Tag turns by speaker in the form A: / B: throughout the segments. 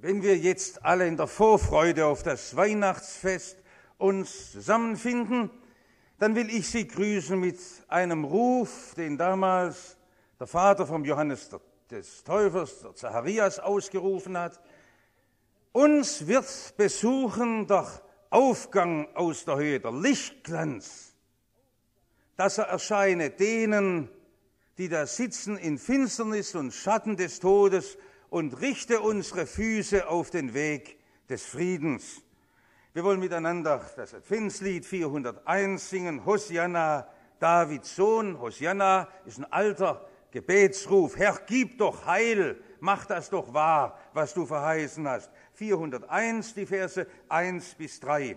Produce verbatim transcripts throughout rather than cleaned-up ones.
A: Wenn wir jetzt alle in der Vorfreude auf das Weihnachtsfest uns zusammenfinden, dann will ich Sie grüßen mit einem Ruf, den damals der Vater vom Johannes des Täufers, der Zacharias, ausgerufen hat. Uns wird besuchen der Aufgang aus der Höhe, der Lichtglanz, dass er erscheine denen, die da sitzen in Finsternis und Schatten des Todes, und richte unsere Füße auf den Weg des Friedens. Wir wollen miteinander das Adventslied vierhunderteins singen, Hosianna, Davids Sohn. Hosianna ist ein alter Gebetsruf. Herr, gib doch Heil, mach das doch wahr, was du verheißen hast. vierhunderteins, die Verse eins bis drei.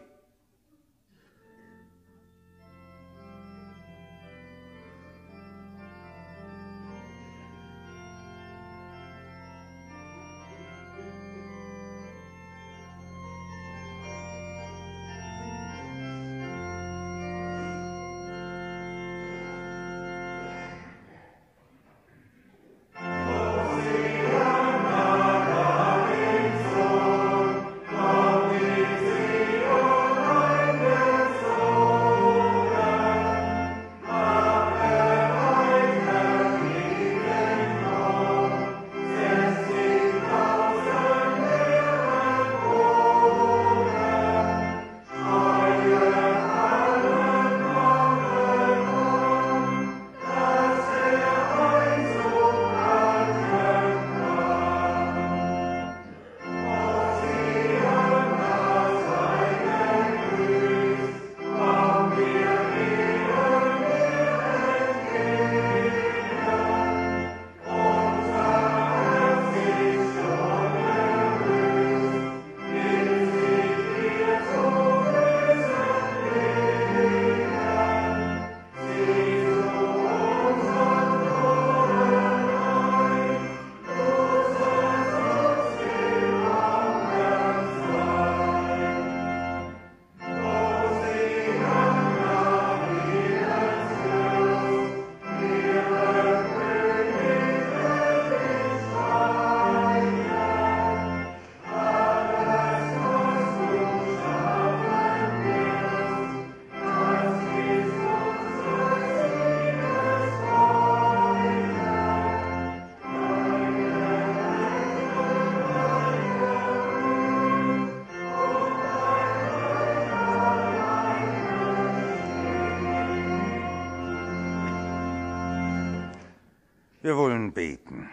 A: Wir wollen beten.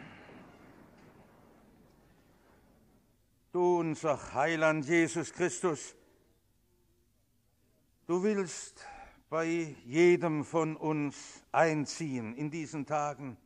A: Du, unser Heiland Jesus Christus, du willst bei jedem von uns einziehen in diesen Tagen.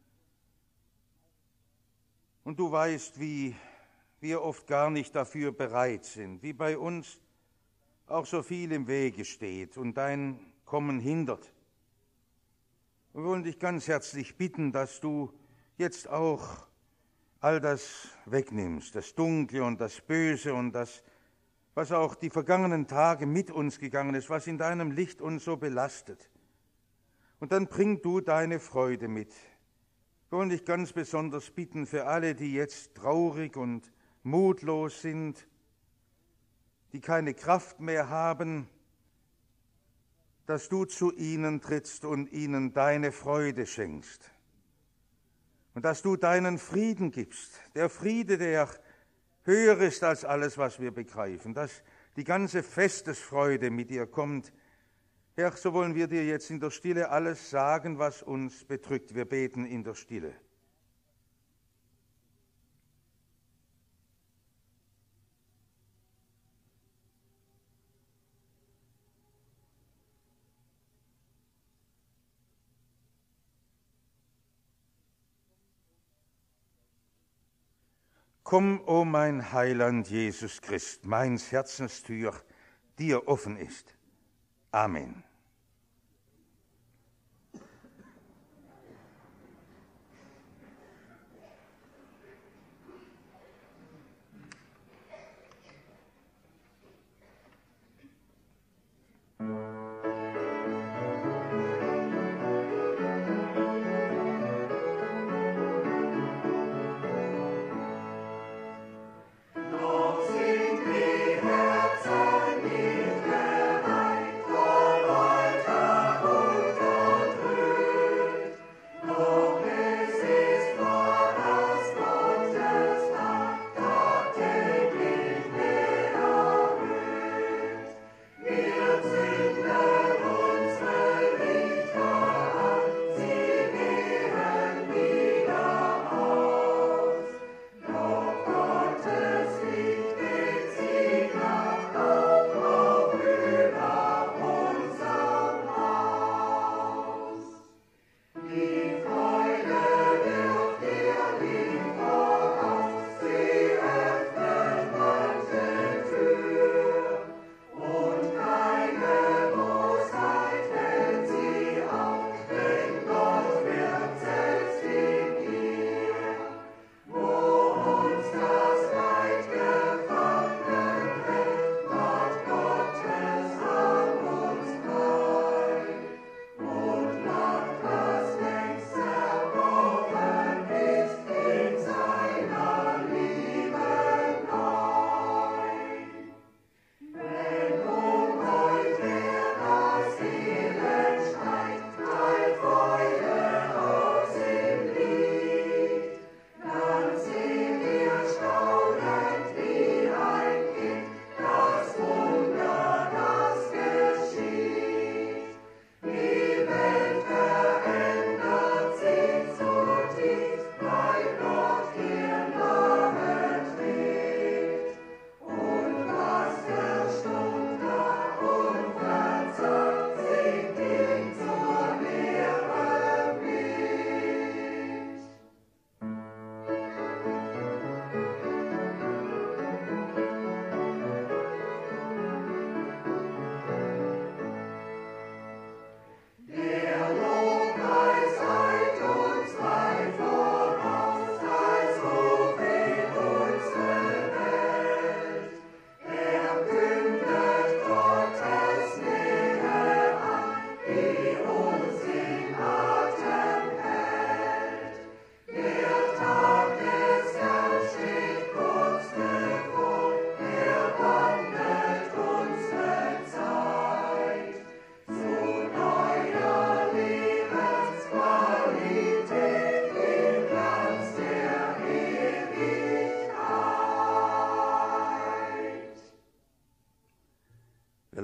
A: Und du weißt, wie wir oft gar nicht dafür bereit sind, wie bei uns auch so viel im Wege steht und dein Kommen hindert. Wir wollen dich ganz herzlich bitten, dass du jetzt auch all das wegnimmst, das Dunkle und das Böse und das, was auch die vergangenen Tage mit uns gegangen ist, was in deinem Licht uns so belastet. Und dann bring du deine Freude mit. Wir wollen dich ganz besonders bitten für alle, die jetzt traurig und mutlos sind, die keine Kraft mehr haben, dass du zu ihnen trittst und ihnen deine Freude schenkst. Und dass du deinen Frieden gibst, der Friede, der höher ist als alles, was wir begreifen, dass die ganze Festesfreude mit dir kommt. Herr, so wollen wir dir jetzt in der Stille alles sagen, was uns bedrückt. Wir beten in der Stille. Komm, o mein Heiland Jesus Christ, meins Herzenstür dir offen ist. Amen.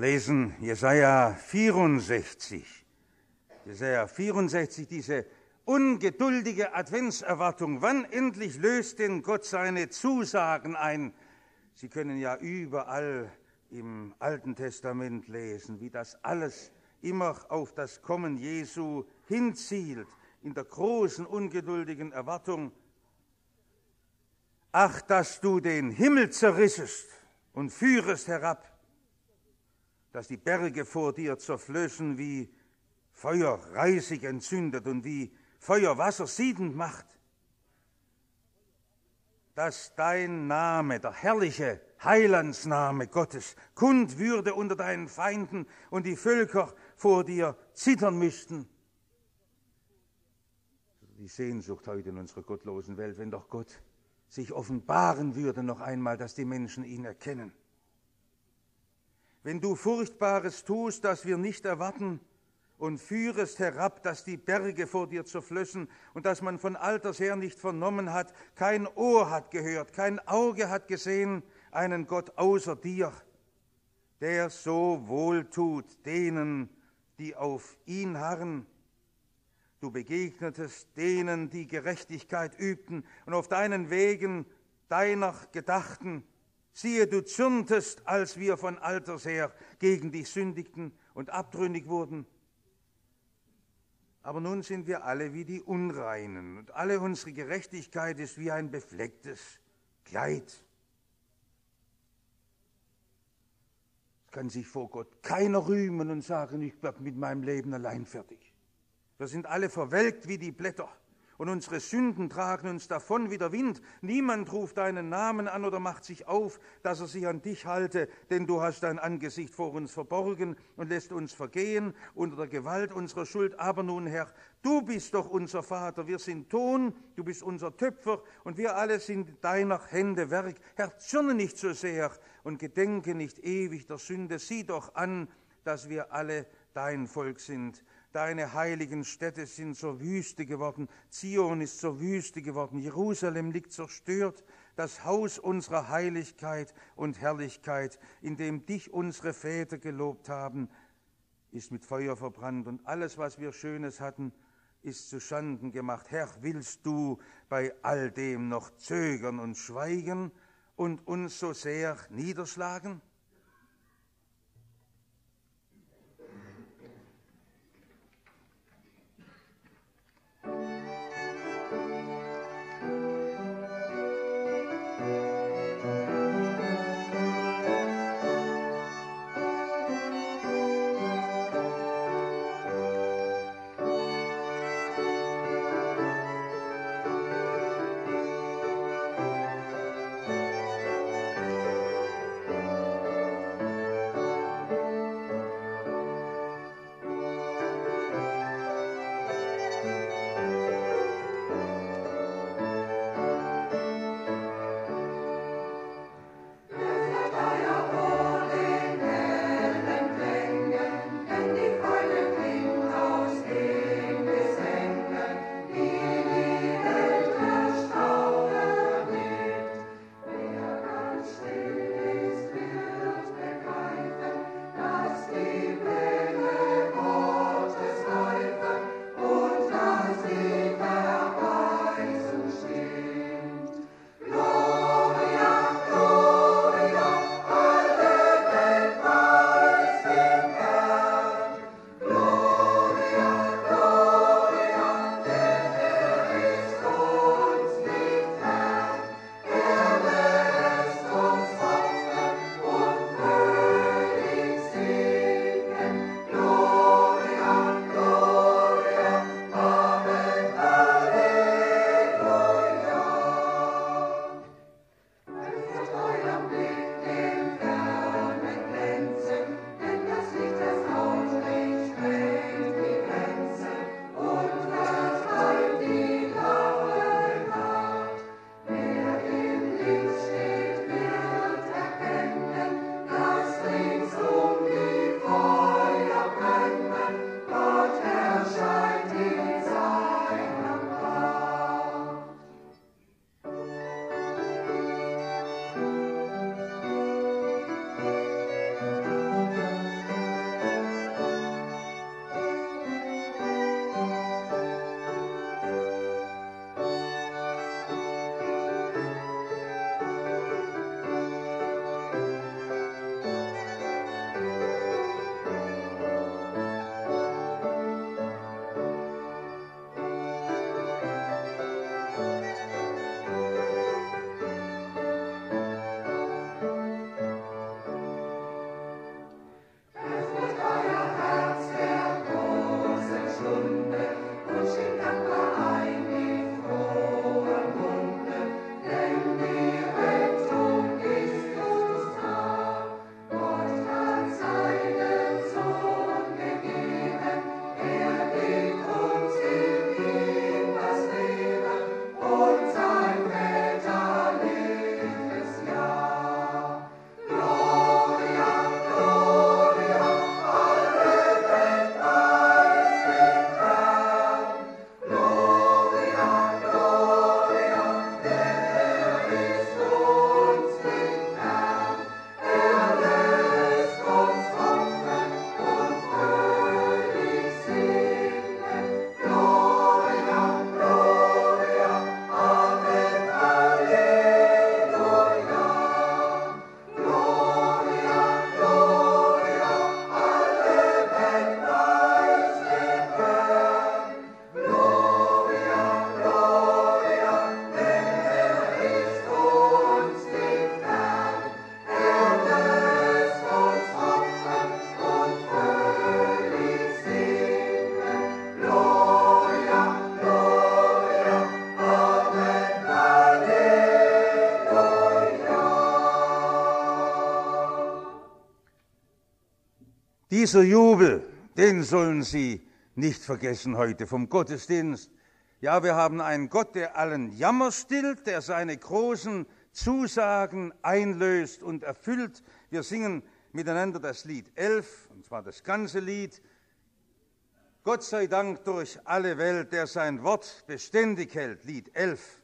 A: lesen Jesaja vierundsechzig. Jesaja vierundsechzig, diese ungeduldige Adventserwartung. Wann endlich löst denn Gott seine Zusagen ein? Sie können ja überall im Alten Testament lesen, wie das alles immer auf das Kommen Jesu hinzielt, in der großen, ungeduldigen Erwartung. Ach, dass du den Himmel zerrissest und führest herab, dass die Berge vor dir zerflößen, wie Feuer Reisig entzündet und wie Feuer Wasser siedend macht, dass dein Name, der herrliche Heilandsname Gottes, kund würde unter deinen Feinden und die Völker vor dir zittern müssten. Die Sehnsucht heute in unserer gottlosen Welt, wenn doch Gott sich offenbaren würde noch einmal, dass die Menschen ihn erkennen. Wenn du Furchtbares tust, das wir nicht erwarten, und führest herab, dass die Berge vor dir zerflössen und dass man von alters her nicht vernommen hat, kein Ohr hat gehört, kein Auge hat gesehen, einen Gott außer dir, der so wohltut denen, die auf ihn harren. Du begegnetest denen, die Gerechtigkeit übten und auf deinen Wegen deiner gedachten. Siehe, du zürntest, als wir von alters her gegen dich sündigten und abtrünnig wurden. Aber nun sind wir alle wie die Unreinen und alle unsere Gerechtigkeit ist wie ein beflecktes Kleid. Es kann sich vor Gott keiner rühmen und sagen, ich bin mit meinem Leben allein fertig. Wir sind alle verwelkt wie die Blätter und unsere Sünden tragen uns davon wie der Wind. Niemand ruft deinen Namen an oder macht sich auf, dass er sich an dich halte, denn du hast dein Angesicht vor uns verborgen und lässt uns vergehen unter der Gewalt unserer Schuld. Aber nun, Herr, du bist doch unser Vater, wir sind Ton, du bist unser Töpfer und wir alle sind deiner Hände Werk. Herr, zürne nicht so sehr und gedenke nicht ewig der Sünde. Sieh doch an, dass wir alle dein Volk sind. Deine heiligen Städte sind zur Wüste geworden, Zion ist zur Wüste geworden, Jerusalem liegt zerstört, das Haus unserer Heiligkeit und Herrlichkeit, in dem dich unsere Väter gelobt haben, ist mit Feuer verbrannt und alles, was wir Schönes hatten, ist zu Schanden gemacht. Herr, willst du bei all dem noch zögern und schweigen und uns so sehr niederschlagen? Dieser Jubel, den sollen Sie nicht vergessen heute vom Gottesdienst. Ja, wir haben einen Gott, der allen Jammer stillt, der seine großen Zusagen einlöst und erfüllt. Wir singen miteinander das Lied elf, und zwar das ganze Lied. Gott sei Dank durch alle Welt, der sein Wort beständig hält. Lied elf.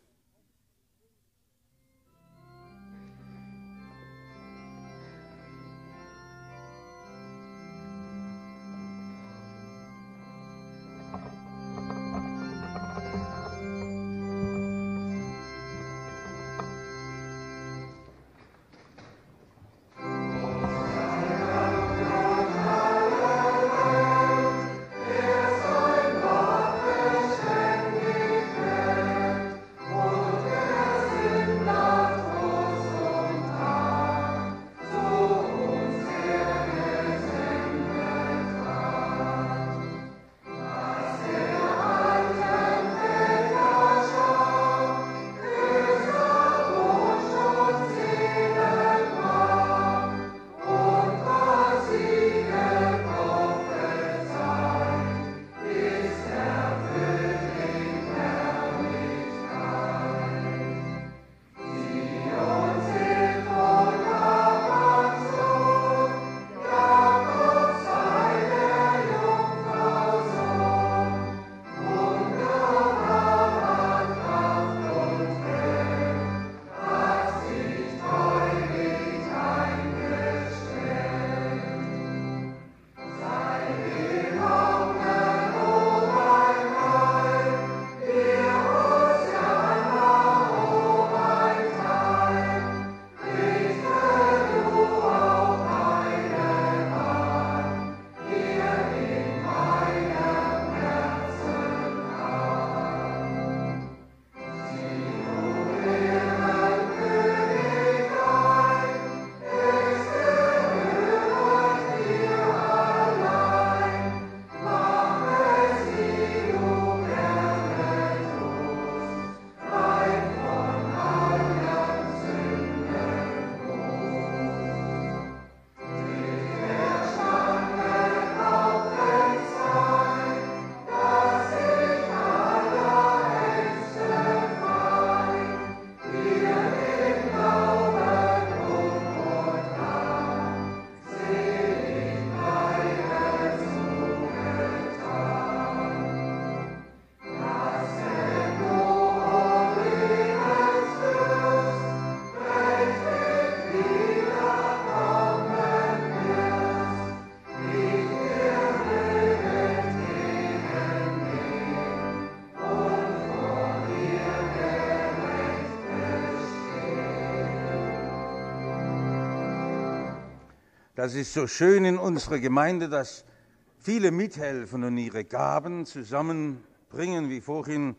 A: Das ist so schön in unserer Gemeinde, dass viele mithelfen und ihre Gaben zusammenbringen, wie vorhin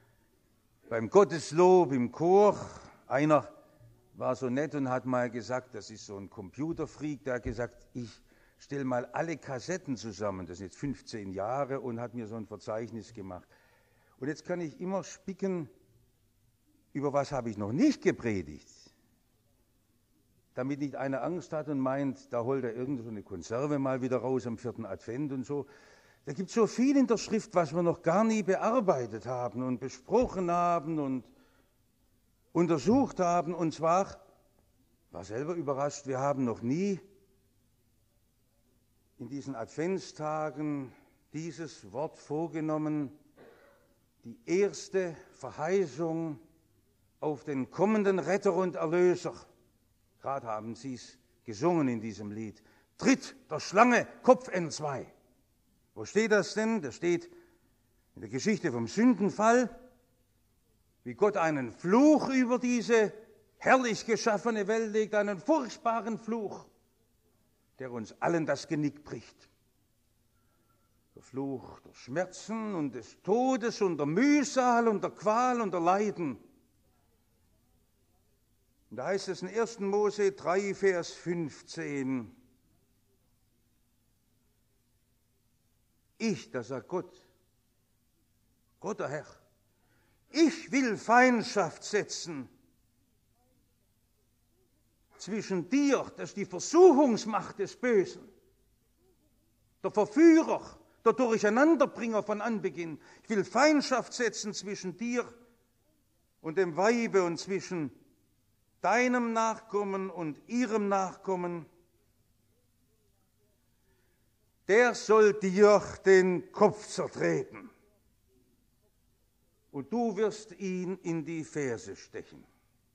A: beim Gotteslob im Chor. Einer war so nett und hat mal gesagt, das ist so ein Computerfreak, der hat gesagt, ich stelle mal alle Kassetten zusammen, das sind jetzt fünfzehn Jahre, und hat mir so ein Verzeichnis gemacht. Und jetzt kann ich immer spicken, über was habe ich noch nicht gepredigt, damit nicht einer Angst hat und meint, da holt er irgend so eine Konserve mal wieder raus am vierten Advent und so. Da gibt es so viel in der Schrift, was wir noch gar nie bearbeitet haben und besprochen haben und untersucht haben. Und zwar, war selber überrascht, wir haben noch nie in diesen Adventstagen dieses Wort vorgenommen, die erste Verheißung auf den kommenden Retter und Erlöser. Gerade haben Sie es gesungen in diesem Lied. Tritt der Schlange Kopf entzwei. Wo steht das denn? Das steht in der Geschichte vom Sündenfall, wie Gott einen Fluch über diese herrlich geschaffene Welt legt, einen furchtbaren Fluch, der uns allen das Genick bricht. Der Fluch der Schmerzen und des Todes und der Mühsal und der Qual und der Leiden. Und da heißt es in ersten Mose drei, Vers fünfzehn, ich, das sagt Gott, Gott der Herr, ich will Feindschaft setzen zwischen dir, das ist die Versuchungsmacht des Bösen, der Verführer, der Durcheinanderbringer von Anbeginn. Ich will Feindschaft setzen zwischen dir und dem Weibe und zwischen deinem Nachkommen und ihrem Nachkommen. Der soll dir den Kopf zertreten und du wirst ihn in die Ferse stechen.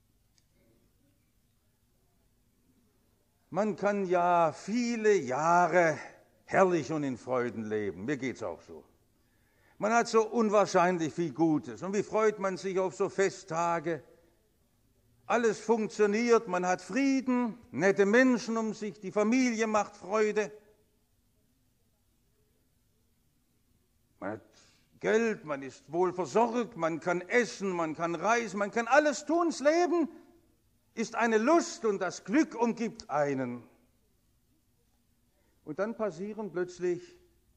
A: Man kann ja viele Jahre herrlich und in Freuden leben. Mir geht's auch so. Man hat so unwahrscheinlich viel Gutes. Und wie freut man sich auf so Festtage? Alles funktioniert, man hat Frieden, nette Menschen um sich, die Familie macht Freude. Man hat Geld, man ist wohl versorgt, man kann essen, man kann reisen, man kann alles tun. Das Leben ist eine Lust und das Glück umgibt einen. Und dann passieren plötzlich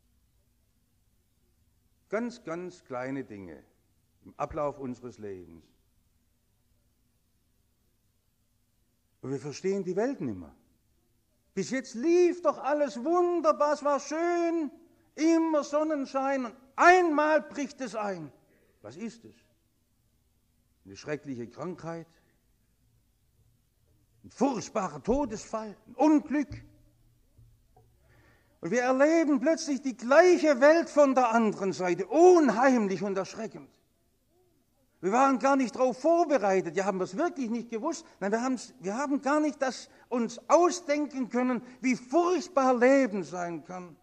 A: ganz, ganz kleine Dinge im Ablauf unseres Lebens. Und wir verstehen die Welt nicht mehr. Bis jetzt lief doch alles wunderbar, es war schön, immer Sonnenschein und einmal bricht es ein. Was ist es? Eine schreckliche Krankheit? Ein furchtbarer Todesfall, ein Unglück. Und wir erleben plötzlich die gleiche Welt von der anderen Seite, unheimlich und erschreckend. Wir waren gar nicht darauf vorbereitet, wir haben das wirklich nicht gewusst. Nein, wir, wir haben gar nicht das uns ausdenken können, wie furchtbar Leben sein kann.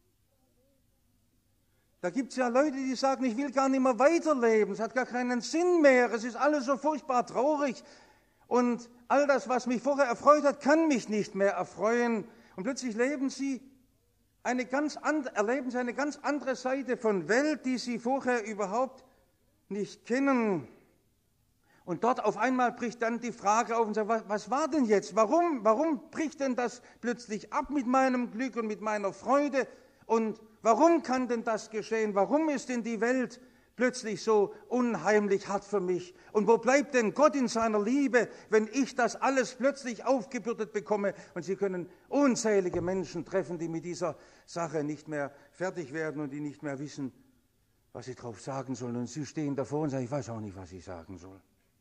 A: Da gibt es ja Leute, die sagen, ich will gar nicht mehr weiterleben, es hat gar keinen Sinn mehr, es ist alles so furchtbar traurig. Und all das, was mich vorher erfreut hat, kann mich nicht mehr erfreuen. Und plötzlich leben sie eine ganz and, erleben sie eine ganz andere Seite von Welt, die sie vorher überhaupt nicht kennen. Und dort auf einmal bricht dann die Frage auf und sagt, was, was war denn jetzt? Warum, warum bricht denn das plötzlich ab mit meinem Glück und mit meiner Freude? Und warum kann denn das geschehen? Warum ist denn die Welt plötzlich so unheimlich hart für mich? Und wo bleibt denn Gott in seiner Liebe, wenn ich das alles plötzlich aufgebürdet bekomme? Und Sie können unzählige Menschen treffen, die mit dieser Sache nicht mehr fertig werden und die nicht mehr wissen, was sie drauf sagen sollen. Und sie stehen davor und sagen, ich weiß auch nicht, was ich sagen soll.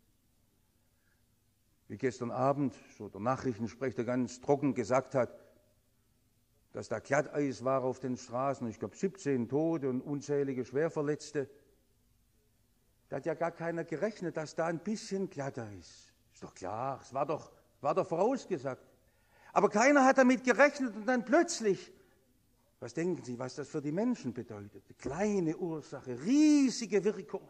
A: Wie gestern Abend so der Nachrichtensprecher ganz trocken gesagt hat, dass da Glatteis war auf den Straßen, ich glaube siebzehn Tote und unzählige Schwerverletzte. Da hat ja gar keiner gerechnet, dass da ein bisschen Glatteis. Ist doch klar, es war doch, war doch vorausgesagt. Aber keiner hat damit gerechnet und dann plötzlich, was denken Sie, was das für die Menschen bedeutet? Kleine Ursache, riesige Wirkungen.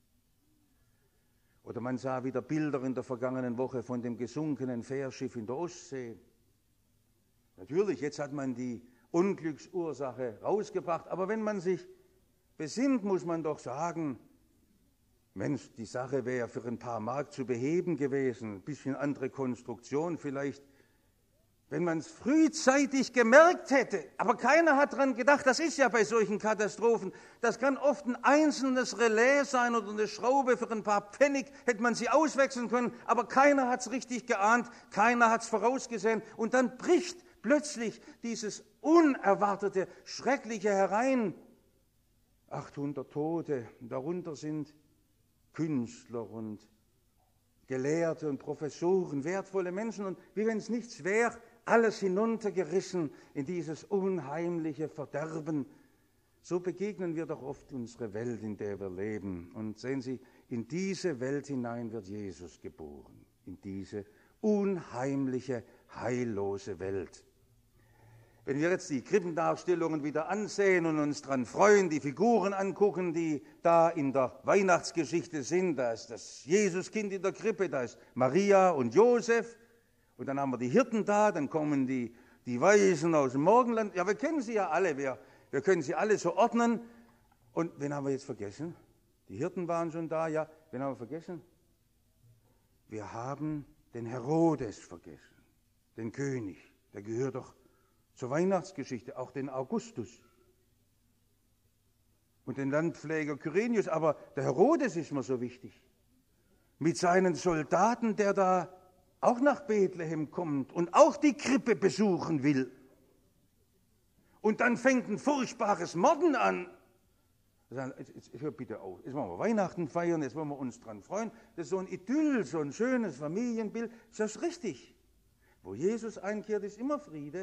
A: Oder man sah wieder Bilder in der vergangenen Woche von dem gesunkenen Fährschiff in der Ostsee. Natürlich, jetzt hat man die Unglücksursache rausgebracht, aber wenn man sich besinnt, muss man doch sagen, Mensch, die Sache wäre für ein paar Mark zu beheben gewesen, ein bisschen andere Konstruktion vielleicht, wenn man es frühzeitig gemerkt hätte. Aber keiner hat daran gedacht, das ist ja bei solchen Katastrophen, das kann oft ein einzelnes Relais sein oder eine Schraube für ein paar Pfennig, hätte man sie auswechseln können, aber keiner hat es richtig geahnt, keiner hat es vorausgesehen und dann bricht plötzlich dieses Unerwartete, Schreckliche herein. achthundert Tote, darunter sind Künstler und Gelehrte und Professoren, wertvolle Menschen und wie wenn es nichts wäre, alles hinuntergerissen in dieses unheimliche Verderben. So begegnen wir doch oft unsere Welt, in der wir leben. Und sehen Sie, in diese Welt hinein wird Jesus geboren, in diese unheimliche, heillose Welt. Wenn wir jetzt die Krippendarstellungen wieder ansehen und uns daran freuen, die Figuren angucken, die da in der Weihnachtsgeschichte sind, da ist das Jesuskind in der Krippe, da ist Maria und Josef und dann haben wir die Hirten da, dann kommen die, die Weisen aus dem Morgenland. Ja, wir kennen sie ja alle, wir, wir können sie alle so ordnen. Und wen haben wir jetzt vergessen? Die Hirten waren schon da, ja, wen haben wir vergessen? Wir haben den Herodes vergessen, den König, der gehört doch zur Weihnachtsgeschichte, auch den Augustus und den Landpfleger Kyrenius, aber der Herodes ist mir so wichtig. Mit seinen Soldaten, der da auch nach Bethlehem kommt und auch die Krippe besuchen will. Und dann fängt ein furchtbares Morden an. Jetzt, jetzt, hör bitte auf, jetzt wollen wir Weihnachten feiern, jetzt wollen wir uns dran freuen. Das ist so ein Idyll, so ein schönes Familienbild. Ist das richtig? Wo Jesus einkehrt, ist immer Friede.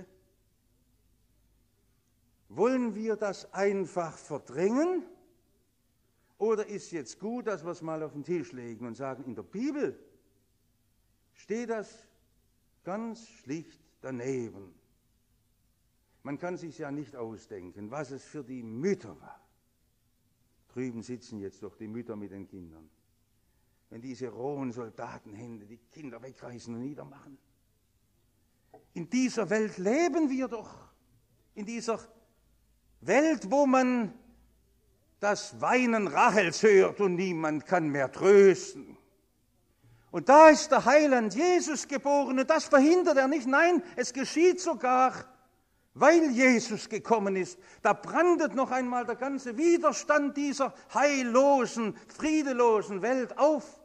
A: Wollen wir das einfach verdrängen? Oder ist jetzt gut, dass wir es mal auf den Tisch legen und sagen, in der Bibel steht das ganz schlicht daneben. Man kann sich ja nicht ausdenken, was es für die Mütter war. Drüben sitzen jetzt doch die Mütter mit den Kindern. Wenn diese rohen Soldatenhände die Kinder wegreißen und niedermachen. In dieser Welt leben wir doch. In dieser Welt, wo man das Weinen Rachels hört und niemand kann mehr trösten. Und da ist der Heiland Jesus geboren und das verhindert er nicht. Nein, es geschieht sogar, weil Jesus gekommen ist. Da brandet noch einmal der ganze Widerstand dieser heillosen, friedelosen Welt auf.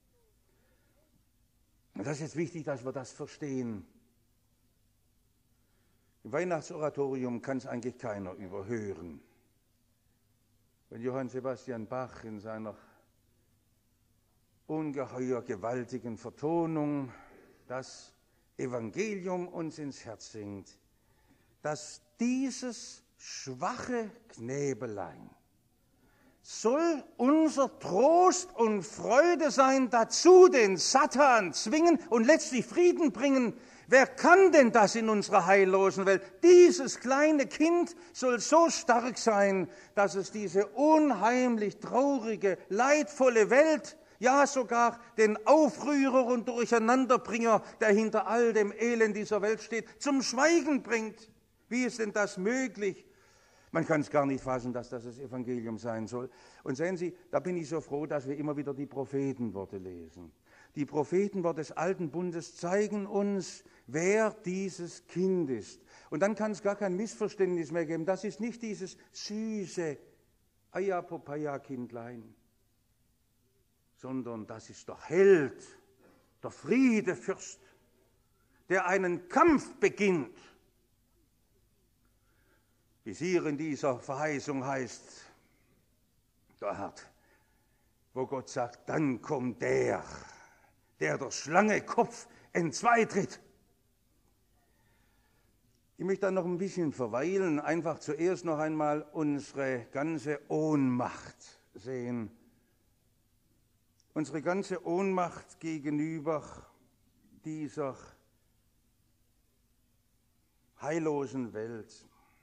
A: Und das ist jetzt wichtig, dass wir das verstehen. Im Weihnachtsoratorium kann es eigentlich keiner überhören. Wenn Johann Sebastian Bach in seiner ungeheuer gewaltigen Vertonung das Evangelium uns ins Herz singt, dass dieses schwache Knäbelein soll unser Trost und Freude sein, dazu den Satan zwingen und letztlich Frieden bringen. Wer kann denn das in unserer heillosen Welt? Dieses kleine Kind soll so stark sein, dass es diese unheimlich traurige, leidvolle Welt, ja sogar den Aufrührer und Durcheinanderbringer, der hinter all dem Elend dieser Welt steht, zum Schweigen bringt. Wie ist denn das möglich? Man kann es gar nicht fassen, dass das das Evangelium sein soll. Und sehen Sie, da bin ich so froh, dass wir immer wieder die Prophetenworte lesen. Die Prophetenworte des Alten Bundes zeigen uns, wer dieses Kind ist. Und dann kann es gar kein Missverständnis mehr geben. Das ist nicht dieses süße Ayapopaya-Kindlein, sondern das ist der Held, der Friedefürst, der einen Kampf beginnt. Wie es hier in dieser Verheißung heißt, dort, wo Gott sagt, dann kommt der, der der Schlange Kopf entzweitritt. Ich möchte dann noch ein bisschen verweilen, einfach zuerst noch einmal unsere ganze Ohnmacht sehen. Unsere ganze Ohnmacht gegenüber dieser heillosen Welt.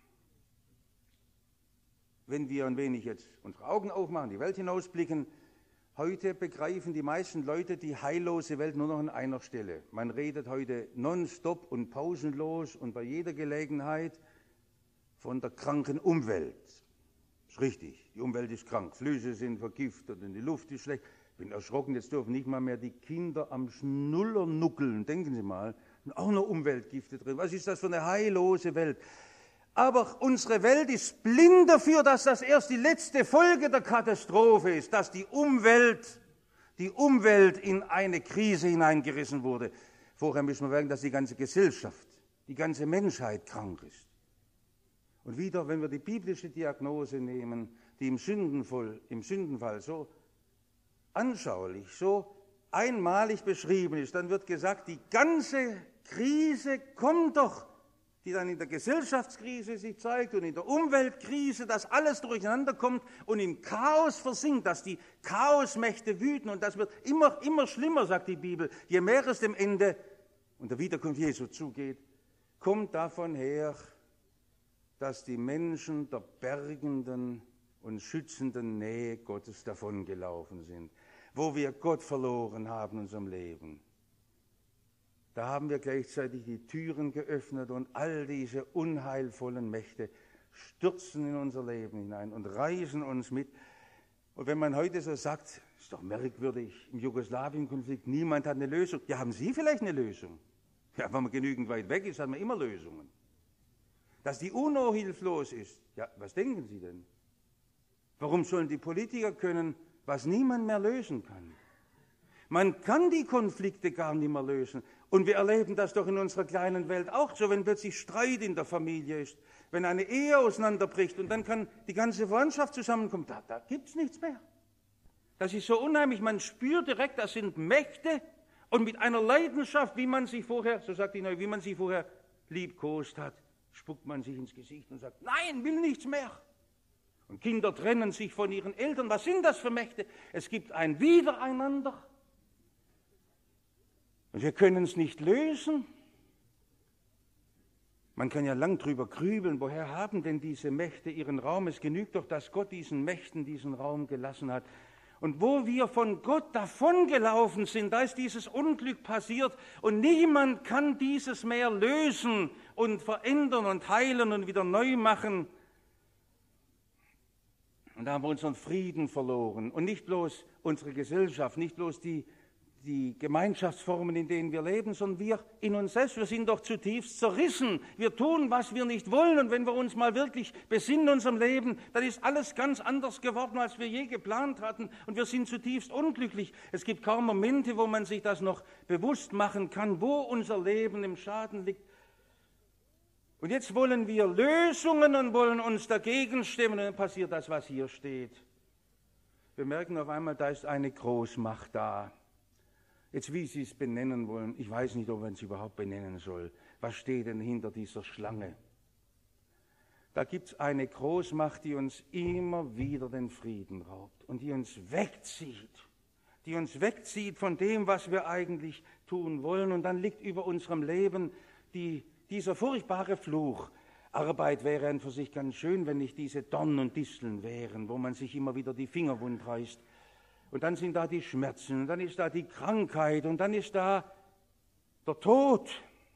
A: Wenn wir ein wenig jetzt unsere Augen aufmachen, die Welt hinausblicken, heute begreifen die meisten Leute die heillose Welt nur noch an einer Stelle. Man redet heute nonstop und pausenlos und bei jeder Gelegenheit von der kranken Umwelt. Das ist richtig, die Umwelt ist krank, Flüsse sind vergiftet und die Luft ist schlecht. Ich bin erschrocken, jetzt dürfen nicht mal mehr die Kinder am Schnuller nuckeln. Denken Sie mal, sind auch noch Umweltgifte drin. Was ist das für eine heillose Welt? Aber unsere Welt ist blind dafür, dass das erst die letzte Folge der Katastrophe ist, dass die Umwelt, die Umwelt in eine Krise hineingerissen wurde. Vorher müssen wir merken, dass die ganze Gesellschaft, die ganze Menschheit krank ist. Und wieder, wenn wir die biblische Diagnose nehmen, die im Sündenfall, im Sündenfall so anschaulich, so einmalig beschrieben ist, dann wird gesagt, die ganze Krise kommt doch, die dann in der Gesellschaftskrise sich zeigt und in der Umweltkrise, dass alles durcheinander kommt und im Chaos versinkt, dass die Chaosmächte wüten und das wird immer, immer schlimmer, sagt die Bibel. Je mehr es dem Ende und der Wiederkunft Jesu zugeht, kommt davon her, dass die Menschen der bergenden und schützenden Nähe Gottes davongelaufen sind, wo wir Gott verloren haben in unserem Leben. Da haben wir gleichzeitig die Türen geöffnet und all diese unheilvollen Mächte stürzen in unser Leben hinein und reißen uns mit. Und wenn man heute so sagt, ist doch merkwürdig, im Jugoslawien-Konflikt, niemand hat eine Lösung. Ja, haben Sie vielleicht eine Lösung? Ja, wenn man genügend weit weg ist, hat man immer Lösungen. Dass die UNO hilflos ist, ja, was denken Sie denn? Warum sollen die Politiker können, was niemand mehr lösen kann? Man kann die Konflikte gar nicht mehr lösen. Und wir erleben das doch in unserer kleinen Welt auch so, wenn plötzlich Streit in der Familie ist, wenn eine Ehe auseinanderbricht und dann kann die ganze Freundschaft zusammenkommen, da, da gibt es nichts mehr. Das ist so unheimlich, man spürt direkt, das sind Mächte und mit einer Leidenschaft, wie man sich vorher, so sagt die Neue, wie man sich vorher liebkost hat, spuckt man sich ins Gesicht und sagt, nein, will nichts mehr. Und Kinder trennen sich von ihren Eltern. Was sind das für Mächte? Es gibt ein Wiedereinander. Und wir können es nicht lösen. Man kann ja lang drüber grübeln, woher haben denn diese Mächte ihren Raum? Es genügt doch, dass Gott diesen Mächten diesen Raum gelassen hat. Und wo wir von Gott davongelaufen sind, da ist dieses Unglück passiert und niemand kann dieses mehr lösen und verändern und heilen und wieder neu machen. Und da haben wir unseren Frieden verloren und nicht bloß unsere Gesellschaft, nicht bloß die, die Gemeinschaftsformen, in denen wir leben, sondern wir in uns selbst. Wir sind doch zutiefst zerrissen. Wir tun, was wir nicht wollen. Und wenn wir uns mal wirklich besinnen in unserem Leben, dann ist alles ganz anders geworden, als wir je geplant hatten. Und wir sind zutiefst unglücklich. Es gibt kaum Momente, wo man sich das noch bewusst machen kann, wo unser Leben im Schaden liegt. Und jetzt wollen wir Lösungen und wollen uns dagegen stimmen. Und dann passiert das, was hier steht. Wir merken auf einmal, da ist eine Großmacht da. Jetzt, wie Sie es benennen wollen, ich weiß nicht, ob man es überhaupt benennen soll. Was steht denn hinter dieser Schlange? Da gibt es eine Großmacht, die uns immer wieder den Frieden raubt und die uns wegzieht. Die uns wegzieht von dem, was wir eigentlich tun wollen. Und dann liegt über unserem Leben die Dieser furchtbare Fluch. Arbeit wäre an für sich ganz schön, wenn nicht diese Dornen und Disteln wären, wo man sich immer wieder die Finger wund reißt. Und dann sind da die Schmerzen, und dann ist da die Krankheit, und dann ist da der Tod.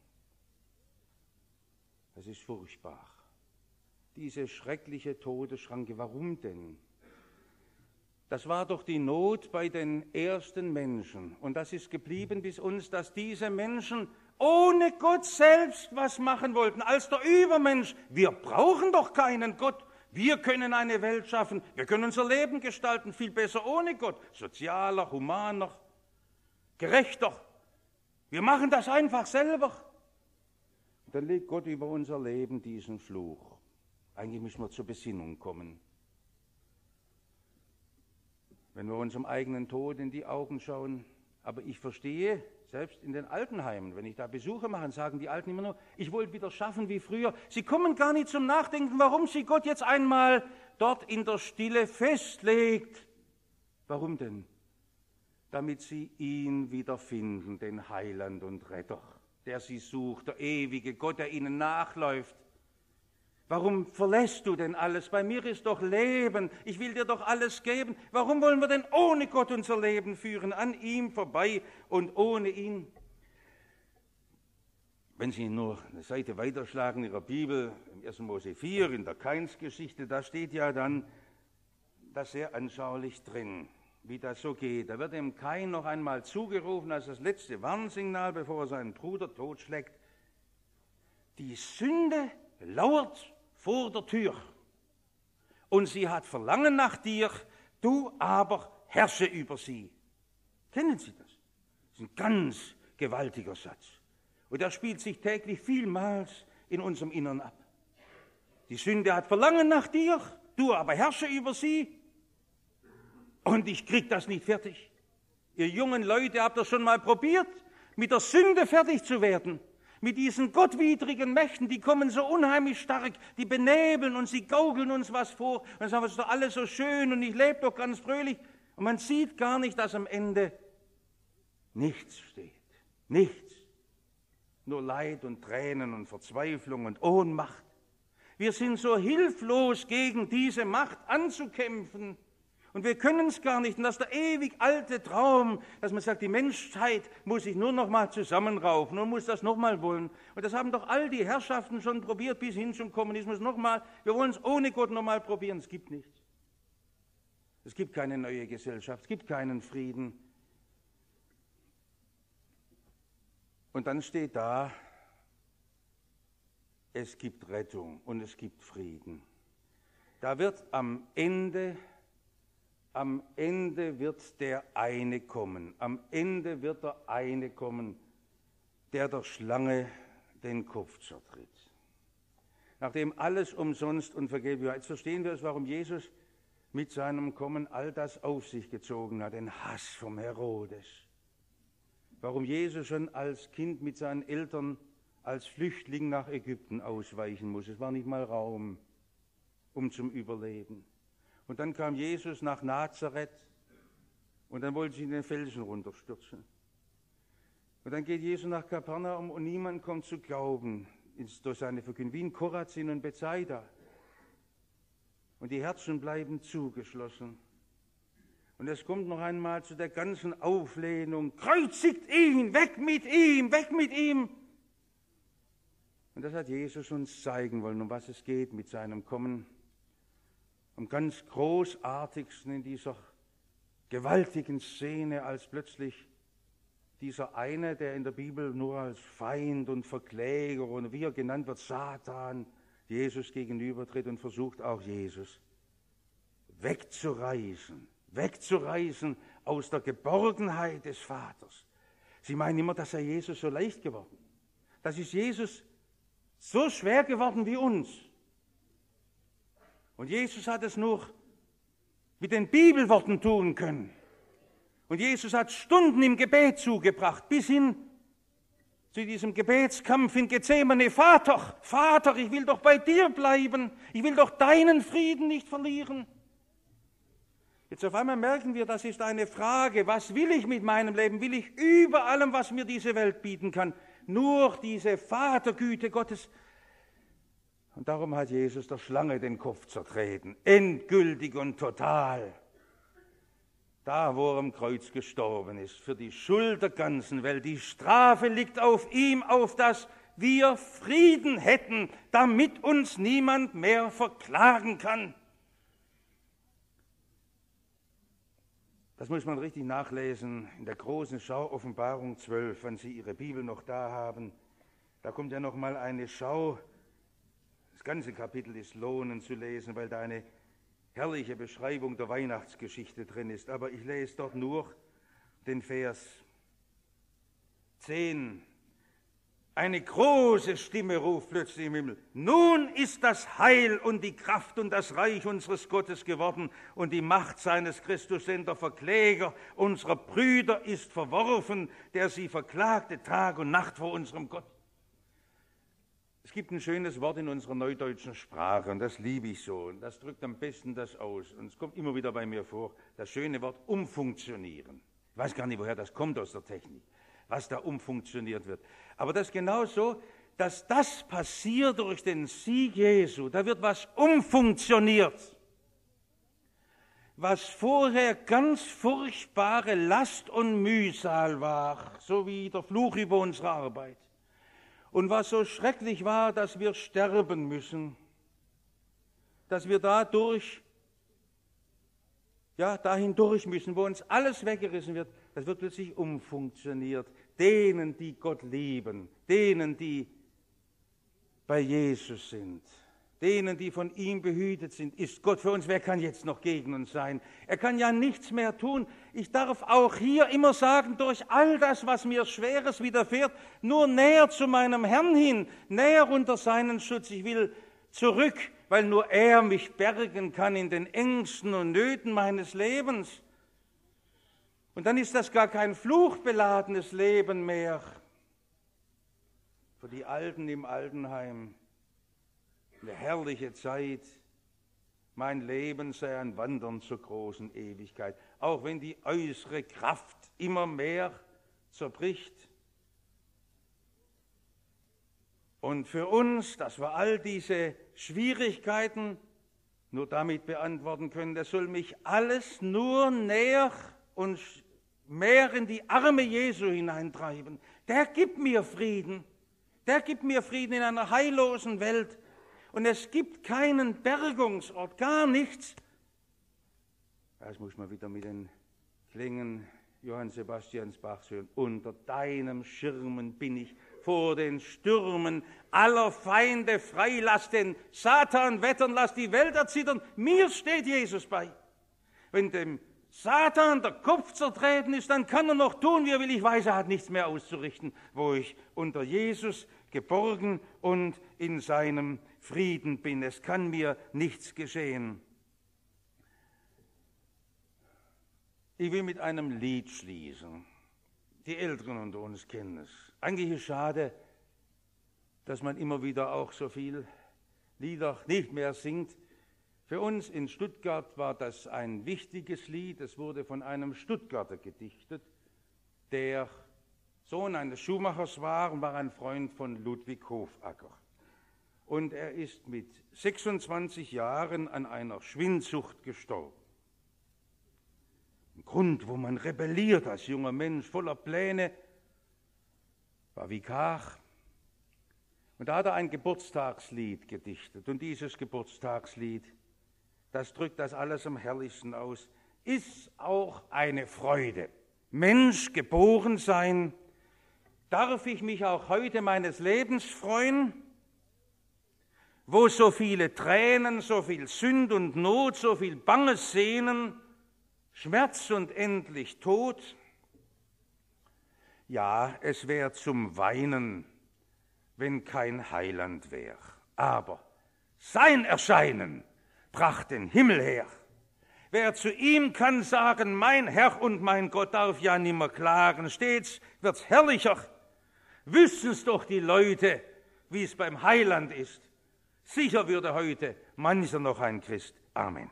A: Das ist furchtbar. Diese schreckliche Todesschranke, warum denn? Das war doch die Not bei den ersten Menschen. Und das ist geblieben bis uns, dass diese Menschen ohne Gott selbst was machen wollten, als der Übermensch. Wir brauchen doch keinen Gott. Wir können eine Welt schaffen. Wir können unser Leben gestalten, viel besser ohne Gott. Sozialer, humaner, gerechter. Wir machen das einfach selber. Und dann legt Gott über unser Leben diesen Fluch. Eigentlich müssen wir zur Besinnung kommen. Wenn wir unserem eigenen Tod in die Augen schauen, aber ich verstehe, selbst in den Altenheimen, wenn ich da Besuche mache, sagen die Alten immer nur, ich wollte wieder schaffen wie früher. Sie kommen gar nicht zum Nachdenken, warum sie Gott jetzt einmal dort in der Stille festlegt. Warum denn? Damit sie ihn wiederfinden, den Heiland und Retter, der sie sucht, der ewige Gott, der ihnen nachläuft. Warum verlässt du denn alles? Bei mir ist doch Leben. Ich will dir doch alles geben. Warum wollen wir denn ohne Gott unser Leben führen, an ihm vorbei und ohne ihn? Wenn Sie nur eine Seite weiterschlagen in Ihrer Bibel, im ersten Mose vier, in der Kainsgeschichte, da steht ja dann das sehr anschaulich drin, wie das so geht. Da wird dem Kain noch einmal zugerufen als das letzte Warnsignal, bevor er seinen Bruder totschlägt. Die Sünde lauert vor der Tür und sie hat Verlangen nach dir, du aber herrsche über sie. Kennen Sie das? Das ist ein ganz gewaltiger Satz. Und er spielt sich täglich vielmals in unserem Innern ab. Die Sünde hat Verlangen nach dir, du aber herrsche über sie. Und ich krieg das nicht fertig. Ihr jungen Leute, habt das schon mal probiert, mit der Sünde fertig zu werden? Mit diesen gottwidrigen Mächten, die kommen so unheimlich stark, die benebeln und sie gaukeln uns was vor. Und dann sagen wir, es ist doch alles so schön und ich lebe doch ganz fröhlich. Und man sieht gar nicht, dass am Ende nichts steht. Nichts. Nur Leid und Tränen und Verzweiflung und Ohnmacht. Wir sind so hilflos, gegen diese Macht anzukämpfen. Und wir können es gar nicht. Und das ist der ewig alte Traum, dass man sagt, die Menschheit muss sich nur noch mal zusammenraufen und muss das noch mal wollen. Und das haben doch all die Herrschaften schon probiert, bis hin zum Kommunismus noch mal. Wir wollen es ohne Gott noch mal probieren. Es gibt nichts. Es gibt keine neue Gesellschaft. Es gibt keinen Frieden. Und dann steht da, es gibt Rettung und es gibt Frieden. Da wird am Ende Am Ende wird der eine kommen. Am Ende wird der eine kommen, der der Schlange den Kopf zertritt. nachdem alles umsonst und vergeblich war. Jetzt verstehen wir es, warum Jesus mit seinem Kommen all das auf sich gezogen hat, den Hass vom Herodes. Warum Jesus schon als Kind mit seinen Eltern als Flüchtling nach Ägypten ausweichen muss. Es war nicht mal Raum, um zum Überleben. Und dann kam Jesus nach Nazareth und dann wollte sie in den Felsen runterstürzen. Und dann geht Jesus nach Kapernaum und niemand kommt zu glauben durch seine Verkündigung, wie in Chorazin und Bethsaida. Und die Herzen bleiben zugeschlossen. Und es kommt noch einmal zu der ganzen Auflehnung, kreuzigt ihn, weg mit ihm, weg mit ihm. Und das hat Jesus uns zeigen wollen, um was es geht mit seinem Kommen. Am ganz großartigsten in dieser gewaltigen Szene, als plötzlich dieser eine, der in der Bibel nur als Feind und Verkläger und wie er genannt wird, Satan, Jesus gegenübertritt und versucht auch Jesus wegzureißen, wegzureißen aus der Geborgenheit des Vaters. Sie meinen immer, das sei Jesus so leicht geworden. Das ist Jesus so schwer geworden wie uns. Und Jesus hat es nur mit den Bibelworten tun können. Und Jesus hat Stunden im Gebet zugebracht, bis hin zu diesem Gebetskampf in Gethsemane. Vater, Vater, ich will doch bei dir bleiben. Ich will doch deinen Frieden nicht verlieren. Jetzt auf einmal merken wir, das ist eine Frage. Was will ich mit meinem Leben? Will ich über allem, was mir diese Welt bieten kann, nur diese Vatergüte Gottes? Und darum hat Jesus der Schlange den Kopf zertreten, endgültig und total. Da, wo er am Kreuz gestorben ist, für die Schuld der ganzen Welt. Die Strafe liegt auf ihm, auf dass wir Frieden hätten, damit uns niemand mehr verklagen kann. Das muss man richtig nachlesen in der großen Schau Offenbarung zwölf, wenn Sie Ihre Bibel noch da haben. Da kommt ja noch mal eine Schau. Das ganze Kapitel ist lohnend zu lesen, weil da eine herrliche Beschreibung der Weihnachtsgeschichte drin ist. Aber ich lese dort nur den Vers zehn. Eine große Stimme ruft plötzlich im Himmel: Nun ist das Heil und die Kraft und das Reich unseres Gottes geworden und die Macht seines Christus, denn der Verkläger unserer Brüder ist verworfen, der sie verklagte Tag und Nacht vor unserem Gott. Es gibt ein schönes Wort in unserer neudeutschen Sprache und das liebe ich so und das drückt am besten das aus und es kommt immer wieder bei mir vor, das schöne Wort umfunktionieren. Ich weiß gar nicht, woher das kommt aus der Technik, was da umfunktioniert wird. Aber das ist genau so, dass das passiert durch den Sieg Jesu. Da wird was umfunktioniert. Was vorher ganz furchtbare Last und Mühsal war, so wie der Fluch über unsere Arbeit. Und was so schrecklich war, dass wir sterben müssen, dass wir dadurch, ja, dahin durch müssen, wo uns alles weggerissen wird, das wird plötzlich umfunktioniert. Denen, die Gott lieben, denen, die bei Jesus sind, denen, die von ihm behütet sind, ist Gott für uns. Wer kann jetzt noch gegen uns sein? Er kann ja nichts mehr tun. Ich darf auch hier immer sagen, durch all das, was mir Schweres widerfährt, nur näher zu meinem Herrn hin, näher unter seinen Schutz. Ich will zurück, weil nur er mich bergen kann in den Ängsten und Nöten meines Lebens. Und dann ist das gar kein fluchbeladenes Leben mehr. Für die Alten im Altenheim eine herrliche Zeit. Mein Leben sei ein Wandern zur großen Ewigkeit. Auch wenn die äußere Kraft immer mehr zerbricht. Und für uns, dass wir all diese Schwierigkeiten nur damit beantworten können, das soll mich alles nur näher und mehr in die Arme Jesu hineintreiben. Der gibt mir Frieden. Der gibt mir Frieden in einer heillosen Welt. Und es gibt keinen Bergungsort, gar nichts. Das muss man wieder mit den Klängen Johann Sebastian Bachs hören. Unter deinem Schirmen bin ich vor den Stürmen aller Feinde frei. Lass den Satan wettern, lass die Welt erzittern. Mir steht Jesus bei. Wenn dem Satan der Kopf zertreten ist, dann kann er noch tun, wie er will. Ich weiß, er hat nichts mehr auszurichten, wo ich unter Jesus geborgen und in seinem Frieden bin. Es kann mir nichts geschehen. Ich will mit einem Lied schließen. Die Älteren unter uns kennen es. Eigentlich ist es schade, dass man immer wieder auch so viel Lieder nicht mehr singt. Für uns in Stuttgart war das ein wichtiges Lied. Es wurde von einem Stuttgarter gedichtet, der Sohn eines Schuhmachers war und war ein Freund von Ludwig Hofacker. Und er ist mit sechsundzwanzig Jahren an einer Schwindsucht gestorben. Ein Grund, wo man rebelliert als junger Mensch, voller Pläne, war Vikar. Und da hat er ein Geburtstagslied gedichtet. Und dieses Geburtstagslied, das drückt das alles am herrlichsten aus, ist auch eine Freude. Mensch, geboren sein, darf ich mich auch heute meines Lebens freuen, wo so viele Tränen, so viel Sünd und Not, so viel banges Sehnen, Schmerz und endlich Tod. Ja, es wäre zum Weinen, wenn kein Heiland wär. Aber sein Erscheinen bracht den Himmel her. Wer zu ihm kann sagen, mein Herr und mein Gott, darf ja nimmer klagen. Stets wird's herrlicher. Wüssten's doch die Leute, wie es beim Heiland ist. Sicher würde heute mancher noch ein Christ. Amen.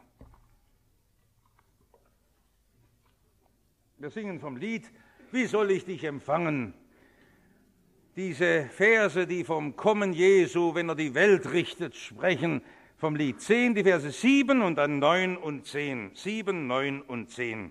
A: Wir singen vom Lied, wie soll ich dich empfangen? Diese Verse, die vom Kommen Jesu, wenn er die Welt richtet, sprechen, vom Lied zehn, die Verse sieben und dann neun und zehn. sieben, neun und zehn.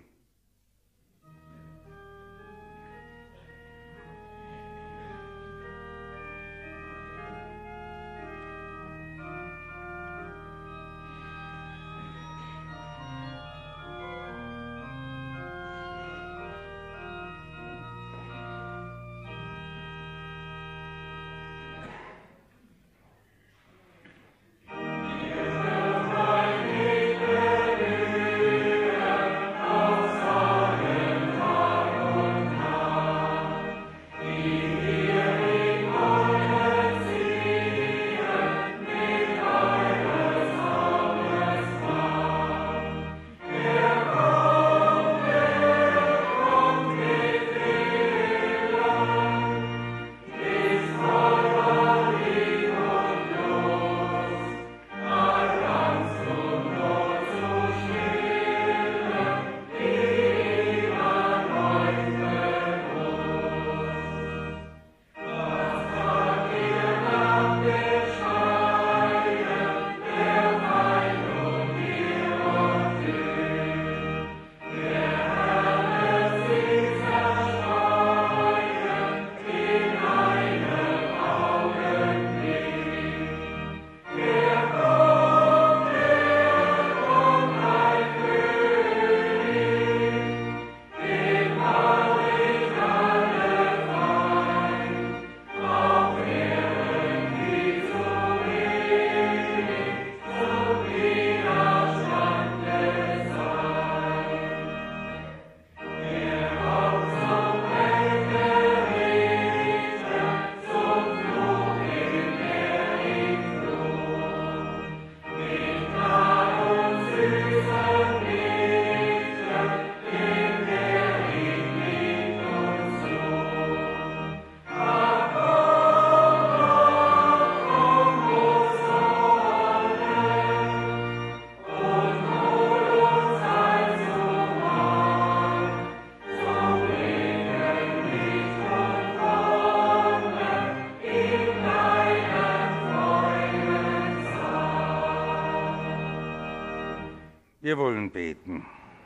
A: Wir wollen beten.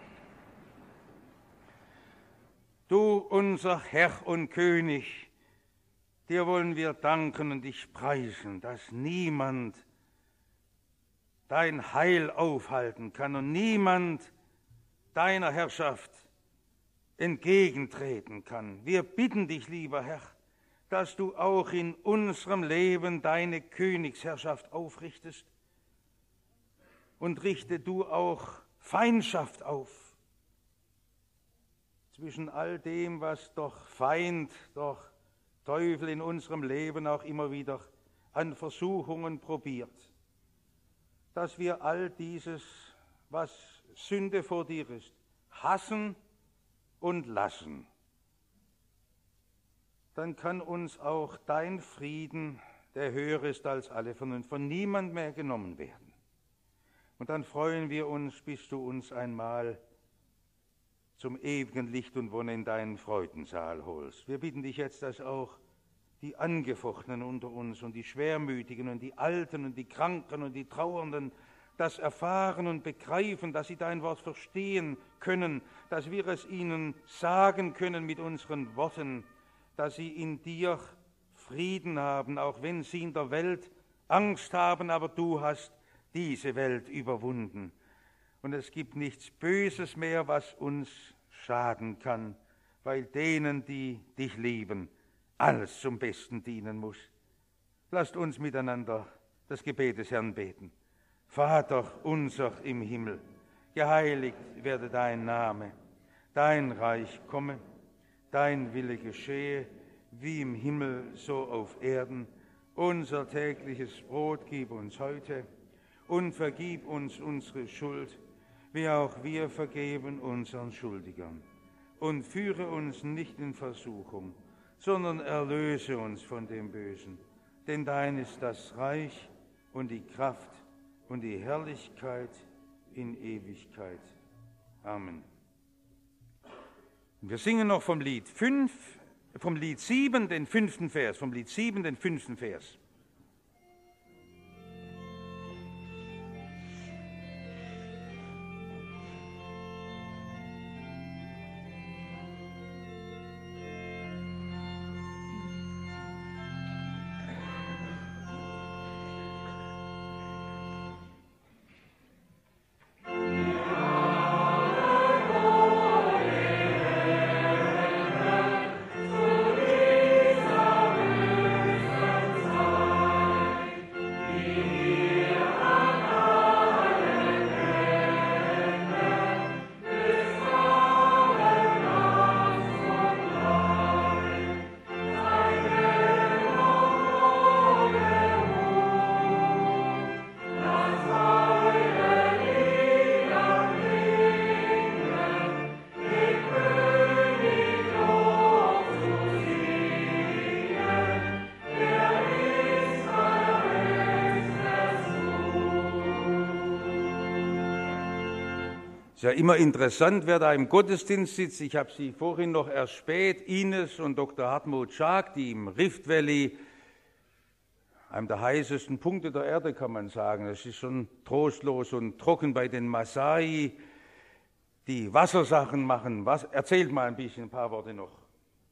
A: Du, unser Herr und König, dir wollen wir danken und dich preisen, dass niemand dein Heil aufhalten kann und niemand deiner Herrschaft entgegentreten kann. Wir bitten dich, lieber Herr, dass du auch in unserem Leben deine Königsherrschaft aufrichtest. Und richte du auch Feindschaft auf, zwischen all dem, was doch Feind, doch Teufel in unserem Leben auch immer wieder an Versuchungen probiert, dass wir all dieses, was Sünde vor dir ist, hassen und lassen. Dann kann uns auch dein Frieden, der höher ist als alle Vernunft, von niemand mehr genommen werden. Und dann freuen wir uns, bis du uns einmal zum ewigen Licht und Wonne in deinen Freudensaal holst. Wir bitten dich jetzt, dass auch die Angefochtenen unter uns und die Schwermütigen und die Alten und die Kranken und die Trauernden das erfahren und begreifen, dass sie dein Wort verstehen können, dass wir es ihnen sagen können mit unseren Worten, dass sie in dir Frieden haben, auch wenn sie in der Welt Angst haben, aber du hast diese Welt überwunden. Und es gibt nichts Böses mehr, was uns schaden kann, weil denen, die dich lieben, alles zum Besten dienen muss. Lasst uns miteinander das Gebet des Herrn beten. Vater unser im Himmel, geheiligt werde dein Name, dein Reich komme, dein Wille geschehe, wie im Himmel, so auf Erden. Unser tägliches Brot gib uns heute und vergib uns unsere Schuld, wie auch wir vergeben unseren Schuldigern. Und führe uns nicht in Versuchung, sondern erlöse uns von dem Bösen. Denn dein ist das Reich und die Kraft und die Herrlichkeit in Ewigkeit. Amen. Wir singen noch vom Lied fünf, vom Lied sieben, den fünften Vers, vom Lied sieben, den fünften Vers. Es ist ja immer interessant, wer da im Gottesdienst sitzt. Ich habe Sie vorhin noch erspäht, Ines und Doktor Hartmut Schaak, die im Rift Valley, einem der heißesten Punkte der Erde, kann man sagen. Es ist schon trostlos und trocken bei den Maasai, die Wassersachen machen. Was, erzählt mal ein bisschen, ein paar Worte noch.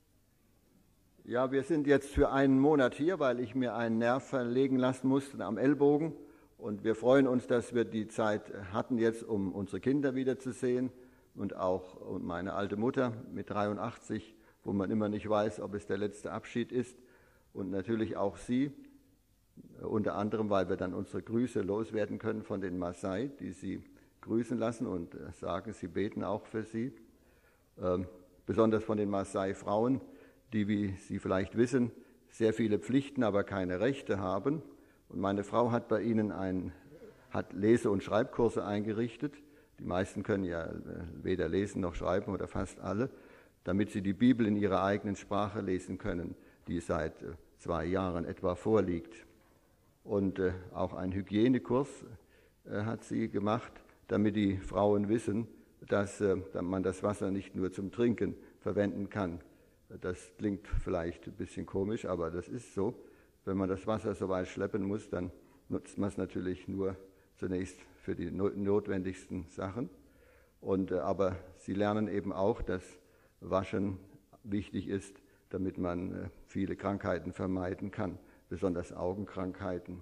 B: Ja, wir sind jetzt für einen Monat hier, weil ich mir einen Nerv verlegen lassen musste am Ellbogen. Und wir freuen uns, dass wir die Zeit hatten jetzt, um unsere Kinder wiederzusehen und auch meine alte Mutter mit dreiundachtzig, wo man immer nicht weiß, ob es der letzte Abschied ist. Und natürlich auch Sie, unter anderem, weil wir dann unsere Grüße loswerden können von den Maasai, die Sie grüßen lassen und sagen, sie beten auch für Sie. Ähm, besonders von den Maasai-Frauen, die, wie Sie vielleicht wissen, sehr viele Pflichten, aber keine Rechte haben. Und meine Frau hat bei Ihnen ein, hat Lese- und Schreibkurse eingerichtet. Die meisten können ja weder lesen noch schreiben oder fast alle, damit sie die Bibel in ihrer eigenen Sprache lesen können, die seit zwei Jahren etwa vorliegt. Und äh, auch einen Hygienekurs äh, hat sie gemacht, damit die Frauen wissen, dass äh, man das Wasser nicht nur zum Trinken verwenden kann. Das klingt vielleicht ein bisschen komisch, aber das ist so. Wenn man das Wasser so weit schleppen muss, dann nutzt man es natürlich nur zunächst für die notwendigsten Sachen. Und, äh, aber sie lernen eben auch, dass Waschen wichtig ist, damit man äh, viele Krankheiten vermeiden kann, besonders Augenkrankheiten.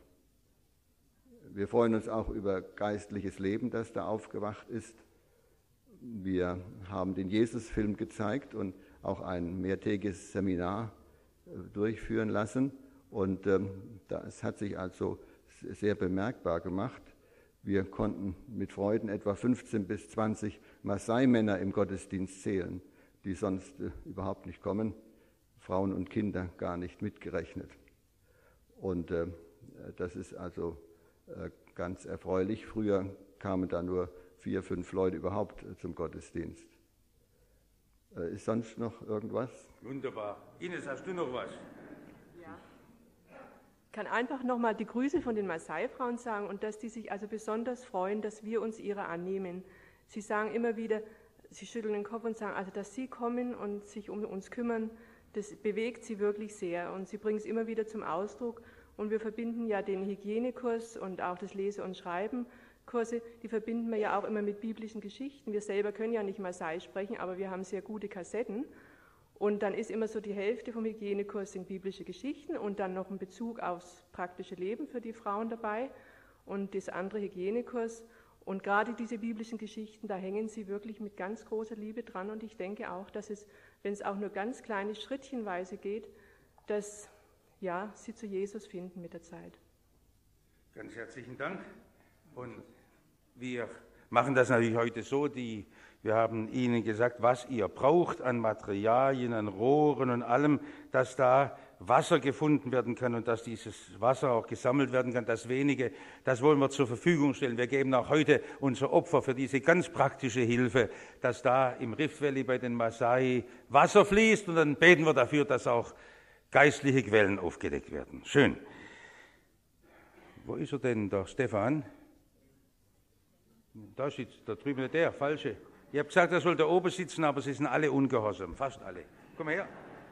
B: Wir freuen uns auch über geistliches Leben, das da aufgewacht ist. Wir haben den Jesus-Film gezeigt und auch ein mehrtägiges Seminar äh, durchführen lassen. Und ähm, das hat sich also sehr bemerkbar gemacht. Wir konnten mit Freuden etwa fünfzehn bis zwanzig Maasai-Männer im Gottesdienst zählen, die sonst äh, überhaupt nicht kommen, Frauen und Kinder gar nicht mitgerechnet. Und äh, das ist also äh, ganz erfreulich. Früher kamen da nur vier, fünf Leute überhaupt äh, zum Gottesdienst. Äh, ist sonst noch irgendwas?
A: Wunderbar. Ines, hast du noch was?
C: Ja. Ich kann einfach nochmal die Grüße von den Maasai-Frauen sagen und dass die sich also besonders freuen, dass wir uns ihrer annehmen. Sie sagen immer wieder, sie schütteln den Kopf und sagen, also dass sie kommen und sich um uns kümmern, das bewegt sie wirklich sehr und sie bringen es immer wieder zum Ausdruck. Und wir verbinden ja den Hygienekurs und auch das Lese- und Schreibenkurse, die verbinden wir ja auch immer mit biblischen Geschichten. Wir selber können ja nicht Maasai sprechen, aber wir haben sehr gute Kassetten. Und dann ist immer so die Hälfte vom Hygienekurs sind biblische Geschichten und dann noch ein Bezug aufs praktische Leben für die Frauen dabei und das andere Hygienekurs. Und gerade diese biblischen Geschichten, da hängen sie wirklich mit ganz großer Liebe dran. Und ich denke auch, dass es, wenn es auch nur ganz kleine Schrittchenweise geht, dass ja, sie zu Jesus finden mit der Zeit.
A: Ganz herzlichen Dank. Und wir machen das natürlich heute so, die, wir haben Ihnen gesagt, was ihr braucht an Materialien, an Rohren und allem, dass da Wasser gefunden werden kann und dass dieses Wasser auch gesammelt werden kann. Das wenige, das wollen wir zur Verfügung stellen. Wir geben auch heute unser Opfer für diese ganz praktische Hilfe, dass da im Rift Valley bei den Maasai Wasser fließt und dann beten wir dafür, dass auch geistliche Quellen aufgedeckt werden. Schön. Wo ist er denn, der Stefan? Da sitzt, da drüben der, falsche. Ihr habt gesagt, er soll da oben sitzen, aber sie sind alle ungehorsam, fast alle. Komm her.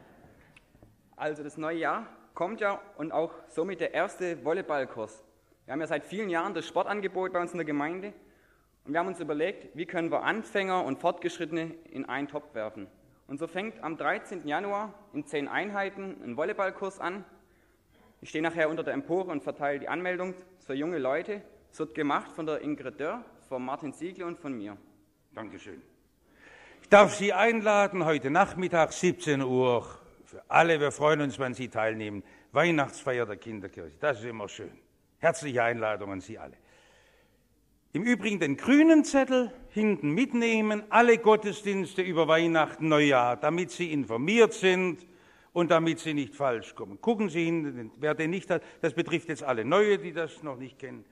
D: Also das neue Jahr kommt ja und auch somit der erste Volleyballkurs. Wir haben ja seit vielen Jahren das Sportangebot bei uns in der Gemeinde und wir haben uns überlegt, wie können wir Anfänger und Fortgeschrittene in einen Topf werfen. Und so fängt am dreizehnten Januar in zehn Einheiten ein Volleyballkurs an. Ich stehe nachher unter der Empore und verteile die Anmeldung für junge Leute. Es wird gemacht von der Ingrid Dörr, von Martin Siegle und von mir.
A: Dankeschön. Ich darf Sie einladen, heute Nachmittag siebzehn Uhr, für alle, wir freuen uns, wenn Sie teilnehmen, Weihnachtsfeier der Kinderkirche. Das ist immer schön. Herzliche Einladung an Sie alle. Im Übrigen den grünen Zettel hinten mitnehmen, alle Gottesdienste über Weihnachten, Neujahr, damit Sie informiert sind und damit Sie nicht falsch kommen. Gucken Sie hin, wer den nicht hat, das betrifft jetzt alle Neue, die das noch nicht kennen.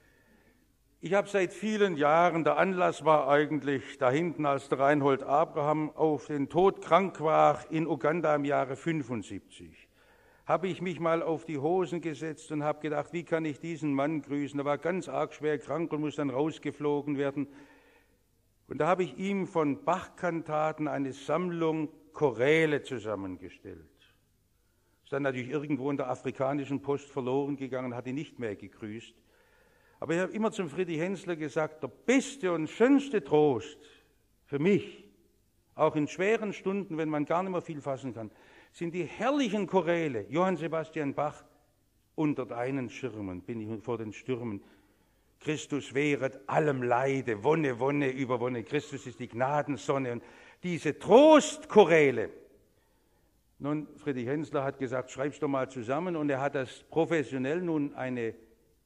A: Ich habe seit vielen Jahren, der Anlass war eigentlich da hinten, als der Reinhold Abraham auf den Tod krank war in Uganda im Jahre fünfundsiebzig. Habe ich mich mal auf die Hosen gesetzt und habe gedacht, wie kann ich diesen Mann grüßen? Er war ganz arg schwer krank und muss dann rausgeflogen werden. Und da habe ich ihm von Bach-Kantaten eine Sammlung Choräle zusammengestellt. Ist dann natürlich irgendwo in der afrikanischen Post verloren gegangen, hat ihn nicht mehr gegrüßt. Aber ich habe immer zum Friedrich Hensler gesagt, der beste und schönste Trost für mich, auch in schweren Stunden, wenn man gar nicht mehr viel fassen kann, sind die herrlichen Choräle, Johann Sebastian Bach, unter deinen Schirmen bin ich vor den Stürmen. Christus wehret allem Leide, Wonne, Wonne über Wonne. Christus ist die Gnadensonne. Und diese Trostchoräle. Nun, Friedrich Hensler hat gesagt, schreib's doch mal zusammen. Und er hat das professionell nun eine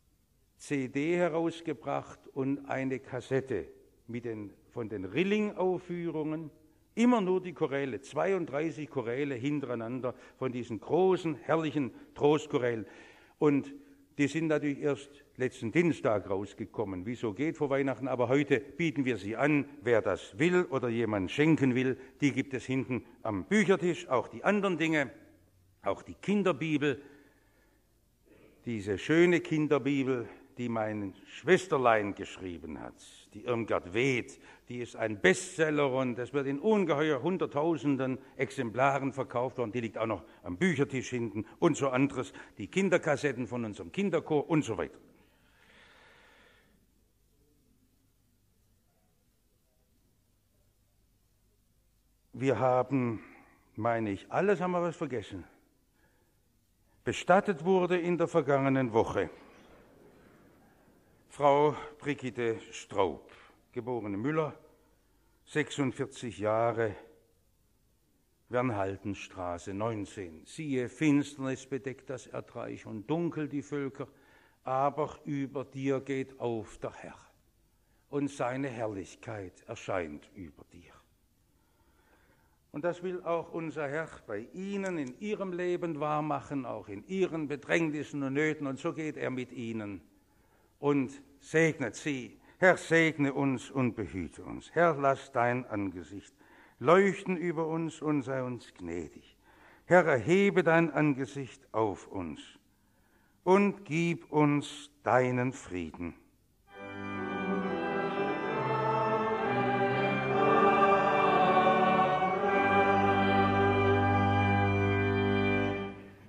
A: C D herausgebracht und eine Kassette mit den, von den Rilling-Aufführungen. Immer nur die Choräle, zweiunddreißig Choräle hintereinander von diesen großen, herrlichen Trostchorälen. Und die sind natürlich erst letzten Dienstag rausgekommen, wie so geht vor Weihnachten. Aber heute bieten wir sie an, wer das will oder jemand schenken will. Die gibt es hinten am Büchertisch, auch die anderen Dinge, auch die Kinderbibel. Diese schöne Kinderbibel, die mein Schwesterlein geschrieben hat, die Irmgard Weeth, die ist ein Bestseller und das wird in ungeheuer hunderttausenden Exemplaren verkauft worden. Die liegt auch noch am Büchertisch hinten und so anderes, die Kinderkassetten von unserem Kinderchor und so weiter. Wir haben, meine ich, alles haben wir was vergessen. Bestattet wurde in der vergangenen Woche Frau Brigitte Straub, geborene Müller, sechsundvierzig Jahre, Wernhaltenstraße neunzehn. Siehe, Finsternis bedeckt das Erdreich und dunkel die Völker, aber über dir geht auf der Herr und seine Herrlichkeit erscheint über dir. Und das will auch unser Herr bei Ihnen in Ihrem Leben wahrmachen, auch in Ihren Bedrängnissen und Nöten. Und so geht er mit Ihnen und segnet Sie. Herr, segne uns und behüte uns. Herr, lass dein Angesicht leuchten über uns und sei uns gnädig. Herr, erhebe dein Angesicht auf uns und gib uns deinen Frieden.